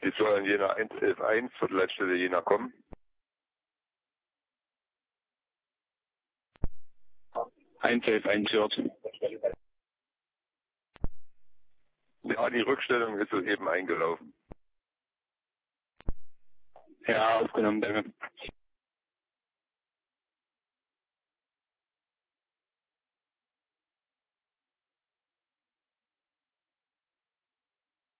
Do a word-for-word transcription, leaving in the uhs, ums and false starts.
Die sollen Jena eins elf eins, Viertelleitstelle Jena kommen. eins elf eins hört. Ja, die Rückstellung ist soeben eingelaufen. Ja, aufgenommen, danke.